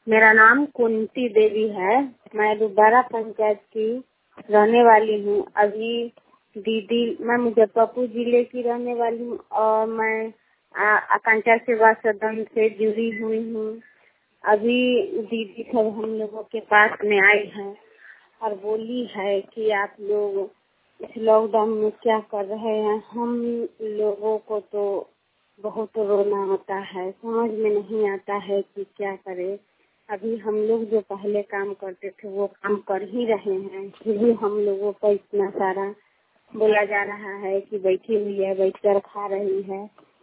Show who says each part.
Speaker 1: मेरा नाम कुंती देवी है। मैं दोबारा पंचायत की रहने वाली हूँ। अभी मैं मुजफ्फरपुर जिले की रहने वाली हूँ और मैं आकांक्षा सेवा सदन से जुड़ी हुई हूँ। अभी दीदी सब हम लोगों के पास में आई है और बोली है कि आप लोग इस लॉकडाउन में क्या कर रहे हैं। हम लोगों को तो बहुत रोना आता है, समझ में नहीं आता है कि क्या करें। अभी हम लोग जो पहले काम करते थे वो काम कर ही रहे हैं, फिर भी हम लोगों को इतना सारा बोला जा रहा है कि बैठी हुई है, बैठ कर खा रही है।